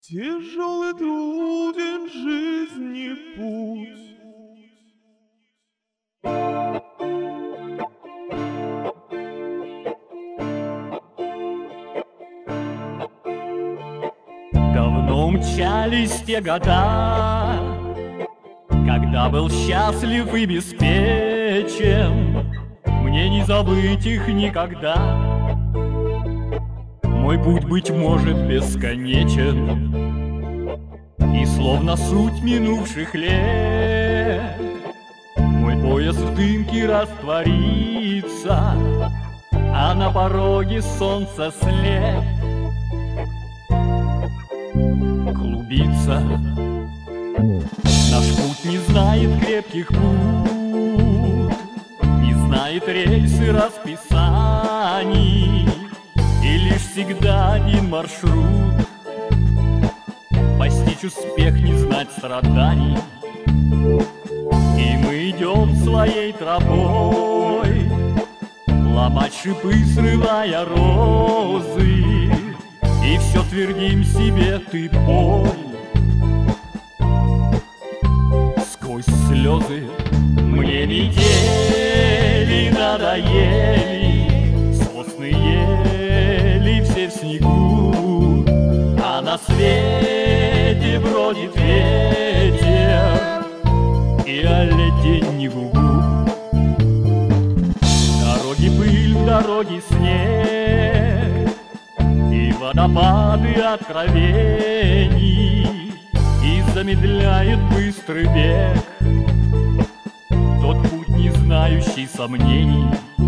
Тяжелый труден жизни путь. Давно мчались те года, когда был счастлив и беспечен. Мне не забыть их никогда. Мой путь, быть может, бесконечен, и словно суть минувших лет мой поезд в дымке растворится, а на пороге солнца след клубится. Наш путь не знает крепких пут, не знает рельсы расписаний, и лишь всегда один маршрут — постичь успех, не знать страданий. И мы идем своей тропой, ломать шипы, срывая розы, и все твердим себе: ты боль. Сквозь слезы мне недели надоели, сосны ели все в снегу, а на свете бродит ветер, и о лете не гугу. В дороге пыль, в дороге снег, и водопады откровений, и замедляет быстрый бег тот путь, не знающий сомнений.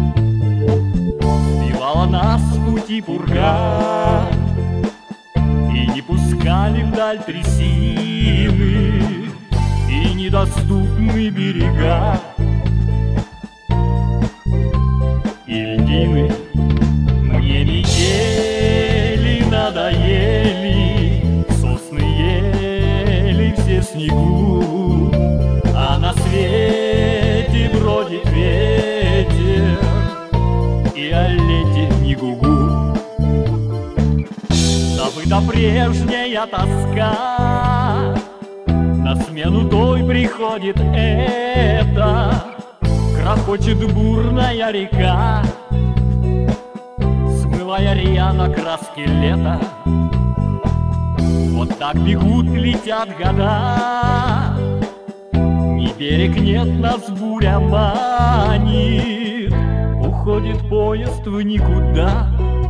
Сбивала нас с пути пурга, и не пускали вдаль трясины и недоступны берега и льдины. Мне недели надоели, сосны ели все в снегу, а на свете бродит ветер, и о лете не гугу. Забыта прежняя тоска, на смену той приходит эта. Грохочет бурная река, смывая рьяно краски лета. Вот так бегут, летят года, ни берег нет, нас буря манит, уходит поезд в никуда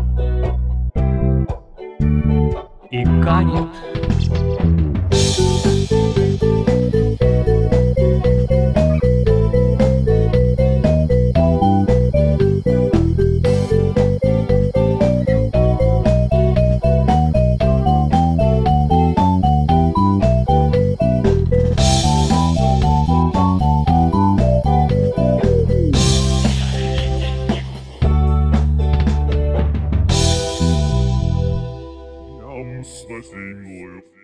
и канет. Спасибо.